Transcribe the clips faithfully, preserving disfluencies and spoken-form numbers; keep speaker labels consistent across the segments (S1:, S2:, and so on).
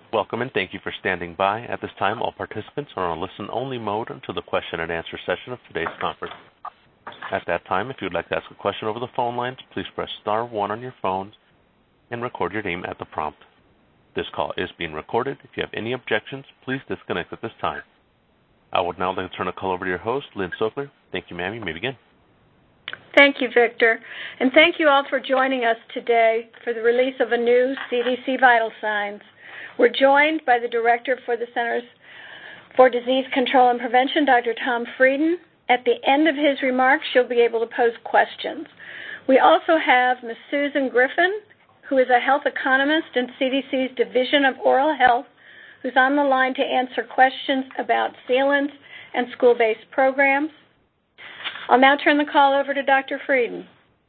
S1: Welcome and thank you for standing by. At this time, all participants are on a listen-only mode until the question and answer session of today's conference. At that time, if you would like to ask a question over the phone lines, please press star one on your phone and record your name at the prompt. This call is being recorded. If you have any objections, please disconnect at this time. I would now like to turn the call over to your host, Lynn Sokler. Thank you, ma'am. You may begin.
S2: Thank you, Victor. And thank you all for joining us today for the release of a new C D C Vital Signs. We're joined by the Director for the Centers for Disease Control and Prevention, Doctor Tom Frieden. At the end of his remarks, you'll be able to pose questions. We also have Miz Susan Griffin, who is a health economist in C D C's Division of Oral Health, who's on the line to answer questions about sealants and school-based programs. I'll now turn the call over to Doctor Frieden.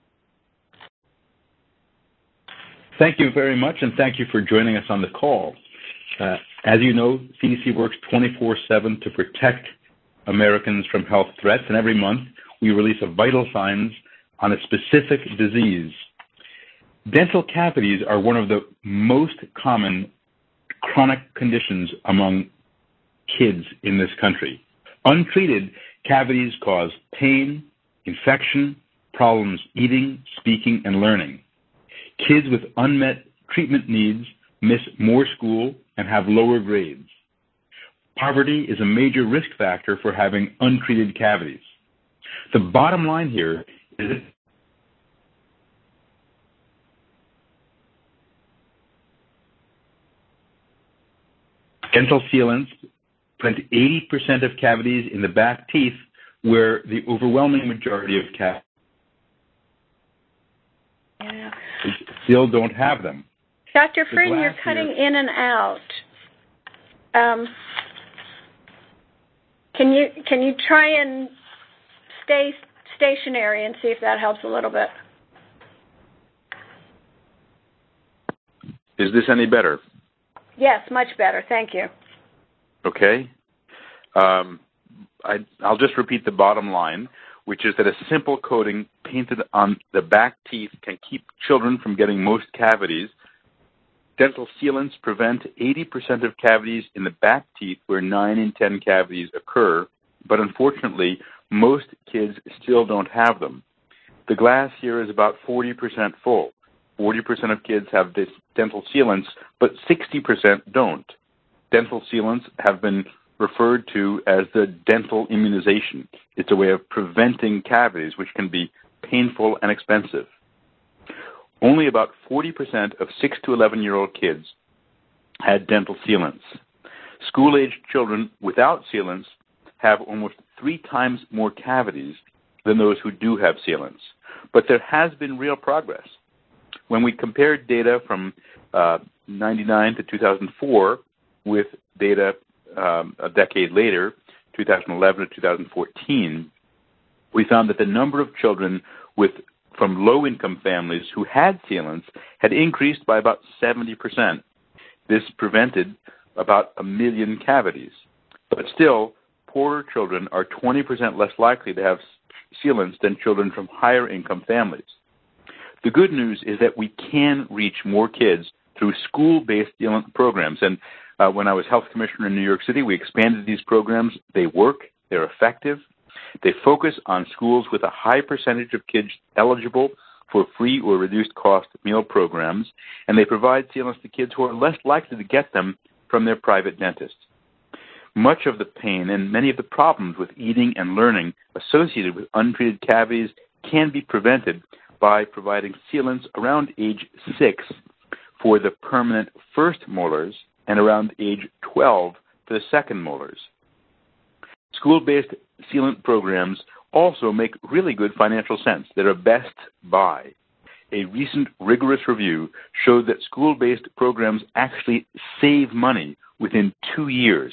S3: Thank you very much, and thank you for joining us on the call. Uh, as you know, C D C works twenty-four seven to protect Americans from health threats, and every month we release a Vital Signs on a specific disease. Dental cavities are one of the most common chronic conditions among kids in this country. Untreated, cavities cause pain, infection, problems eating, speaking, and learning. Kids with unmet treatment needs miss more school and have lower grades. Poverty is a major risk factor for having untreated cavities. The bottom line here is that dental sealants prevent eighty percent of cavities in the back teeth, where the overwhelming majority of cavities yeah. still don't have them.
S2: Doctor Frieden, you're cutting here, in and out. Um, can you can you try and stay stationary and see if that helps a little bit?
S3: Is this any better?
S2: Yes, much better. Thank you.
S3: Okay. Um, I, I'll just repeat the bottom line, which is that a simple coating painted on the back teeth can keep children from getting most cavities. Dental sealants prevent eighty percent of cavities in the back teeth, where nine in ten cavities occur, but unfortunately, most kids still don't have them. The glass here is about forty percent full. forty percent of kids have this dental sealants, but sixty percent don't. Dental sealants have been referred to as the dental immunization. It's a way of preventing cavities, which can be painful and expensive. Only about forty percent of six to eleven-year-old kids had dental sealants. School-aged children without sealants have almost three times more cavities than those who do have sealants. But there has been real progress. When we compared data from uh, ninety-nine to two thousand four with data um, a decade later, two thousand eleven to two thousand fourteen, we found that the number of children with from low-income families who had sealants had increased by about seventy percent. This prevented about a million cavities. But still, poorer children are twenty percent less likely to have sealants than children from higher-income families. The good news is that we can reach more kids through school-based sealant programs. And uh, when I was health commissioner in New York City, we expanded these programs. They work. They're effective. They focus on schools with a high percentage of kids eligible for free or reduced cost meal programs, and they provide sealants to kids who are less likely to get them from their private dentist. Much of the pain and many of the problems with eating and learning associated with untreated cavities can be prevented by providing sealants around age six for the permanent first molars and around age twelve for the second molars. School-based sealant programs also make really good financial sense. They're a best buy. A recent rigorous review showed that school-based programs actually save money within two years.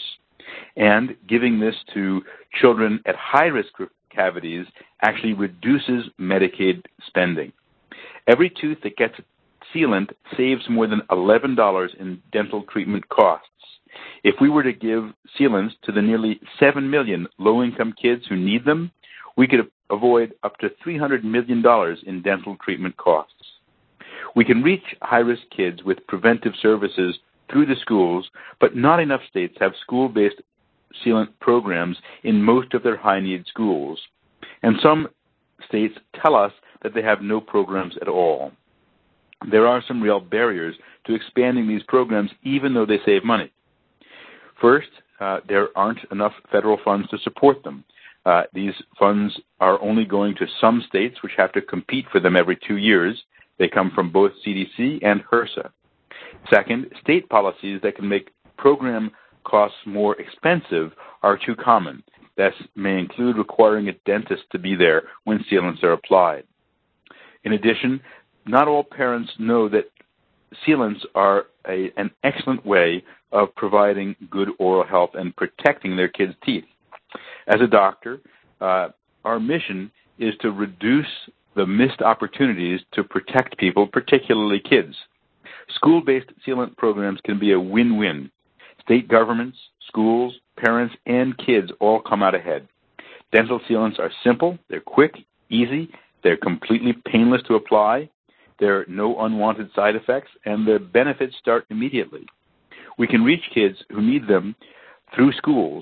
S3: And giving this to children at high risk for cavities actually reduces Medicaid spending. Every tooth that gets sealant saves more than eleven dollars in dental treatment costs. If we were to give sealants to the nearly seven million low-income kids who need them, we could avoid up to three hundred million dollars in dental treatment costs. We can reach high-risk kids with preventive services through the schools, but not enough states have school-based sealant programs in most of their high-need schools. And some states tell us that they have no programs at all. There are some real barriers to expanding these programs, even though they save money. First, uh, there aren't enough federal funds to support them. Uh, these funds are only going to some states, which have to compete for them every two years. They come from both C D C and HRSA. Second, state policies that can make program costs more expensive are too common. This may include requiring a dentist to be there when sealants are applied. In addition, not all parents know that sealants are a, an excellent way of providing good oral health and protecting their kids' teeth. As a doctor, uh, our mission is to reduce the missed opportunities to protect people, particularly kids. School-based sealant programs can be a win-win. State governments, schools, parents, and kids all come out ahead. Dental sealants are simple, they're quick, easy, they're completely painless to apply, there are no unwanted side effects, and the benefits start immediately. We can reach kids who need them through schools.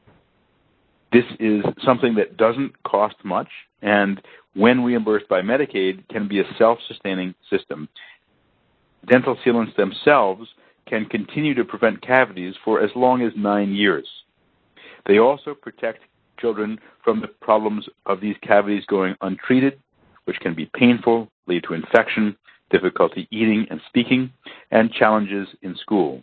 S3: This is something that doesn't cost much, and when reimbursed by Medicaid, can be a self-sustaining system. Dental sealants themselves can continue to prevent cavities for as long as nine years. They also protect children from the problems of these cavities going untreated, which can be painful, lead to infection, difficulty eating and speaking, and challenges in school.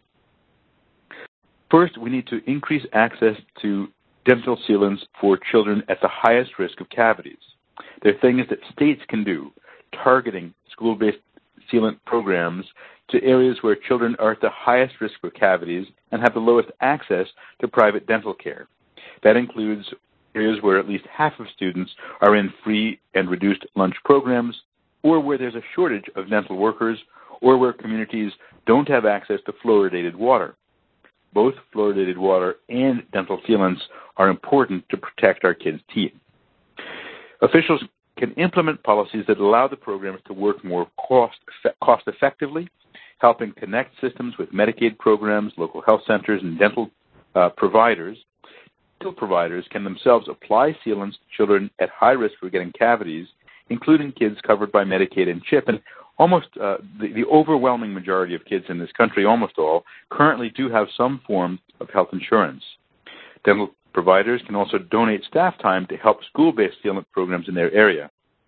S3: First, we need to increase access to dental sealants for children at the highest risk of cavities. There are things that states can do, targeting school-based sealant programs to areas where children are at the highest risk for cavities and have the lowest access to private dental care. That includes areas where at least half of students are in free and reduced lunch programs, or where there's a shortage of dental workers, or where communities don't have access to fluoridated water. Both fluoridated water and dental sealants are important to protect our kids' teeth. Officials can implement policies that allow the programs to work more cost, cost effectively, helping connect systems with Medicaid programs, local health centers, and dental uh, providers. Dental providers can themselves apply sealants to children at high risk for getting cavities, including kids covered by Medicaid and CHIP. And almost uh, the, the overwhelming majority of kids in this country, almost all, currently do have some form of health insurance. Dental providers can also donate staff time to help school-based sealant programs in their area.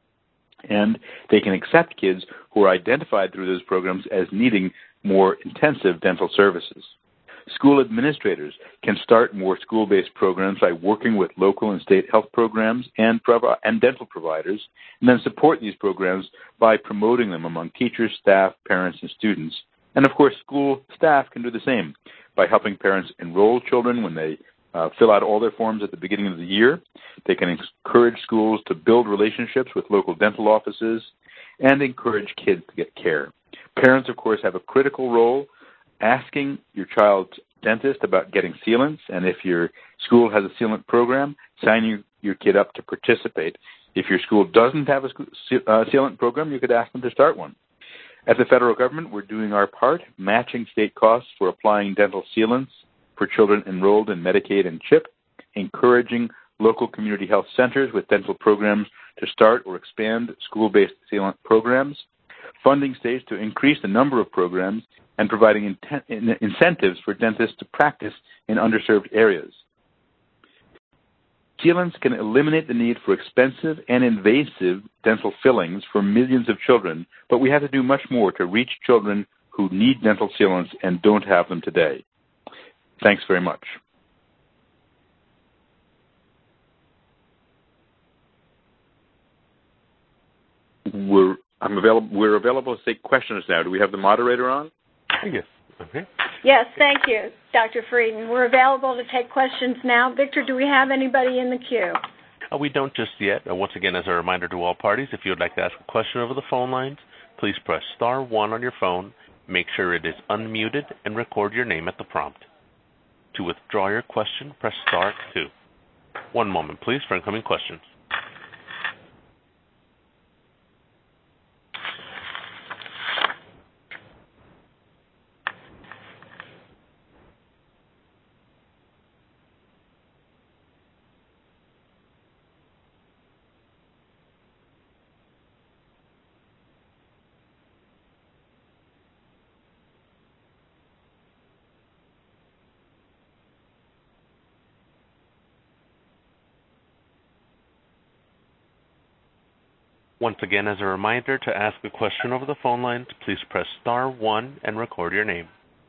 S3: And they can accept kids who are identified through those programs as needing more intensive dental services. School administrators can start more school-based programs by working with local and state health programs and, provi- and dental providers, and then support these programs by promoting them among teachers, staff, parents, and students. And, of course, school staff can do the same by helping parents enroll children when they uh, fill out all their forms at the beginning of the year. They can encourage schools to build relationships with local dental offices and encourage kids to get care. Parents, of course, have a critical role asking your child's dentist about getting sealants, and if your school has a sealant program, sign your, your kid up to participate. If your school doesn't have a uh, sealant program, you could ask them to start one. At the federal government, we're doing our part, matching state costs for applying dental sealants for children enrolled in Medicaid and CHIP, encouraging local community health centers with dental programs to start or expand school-based sealant programs, funding states to increase the number of programs, and providing in- incentives for dentists to practice in underserved areas. Sealants can eliminate the need for expensive and invasive dental fillings for millions of children, but we have to do much more to reach children who need dental sealants and don't have them today. Thanks very much. We're, I'm available, we're available to take questions now. Do we have the moderator on?
S1: Yes. Okay.
S2: Yes, thank you, Doctor Frieden. We're available to take questions now. Victor, do we have anybody in the queue?
S1: Uh, we don't just yet. Uh, once again, as a reminder to all parties, if you would like to ask a question over the phone lines, please press star one on your phone, make sure it is unmuted, and record your name at the prompt. To withdraw your question, press star two. One moment, please, for incoming questions. Once again, as a reminder, to ask a question over the phone lines, please press star one and record your name.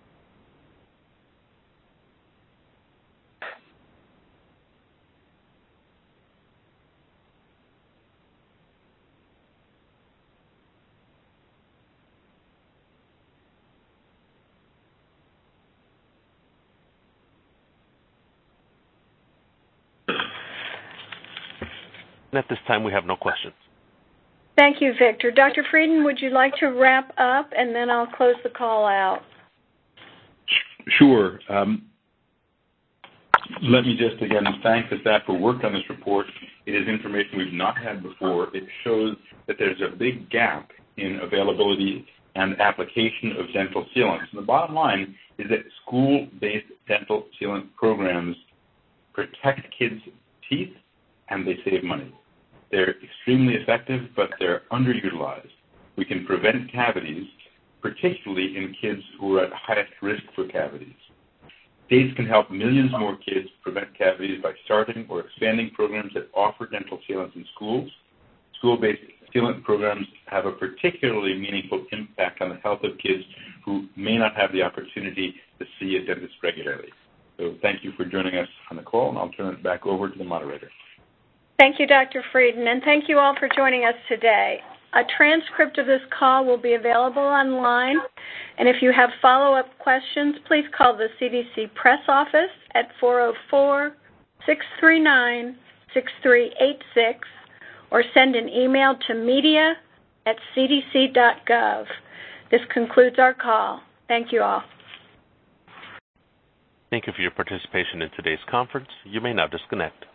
S1: And at this time, we have no questions.
S2: Thank you, Victor. Doctor Frieden, would you like to wrap up, and then I'll close the call out?
S3: Sure. Um, let me just, again, thank the staff who worked on this report. It is information we've not had before. It shows that there's a big gap in availability and application of dental sealants. And the bottom line is that school-based dental sealant programs protect kids' teeth and they save money. They're extremely effective, but they're underutilized. We can prevent cavities, particularly in kids who are at highest risk for cavities. States can help millions more kids prevent cavities by starting or expanding programs that offer dental sealants in schools. School-based sealant programs have a particularly meaningful impact on the health of kids who may not have the opportunity to see a dentist regularly. So thank you for joining us on the call, and I'll turn it back over to the moderator.
S2: Thank you, Doctor Frieden, and thank you all for joining us today. A transcript of this call will be available online, and if you have follow-up questions, please call the C D C press office at four oh four, six three nine, six three eight six or send an email to media at c d c dot gov. This concludes our call. Thank you all.
S1: Thank you for your participation in today's conference. You may now disconnect.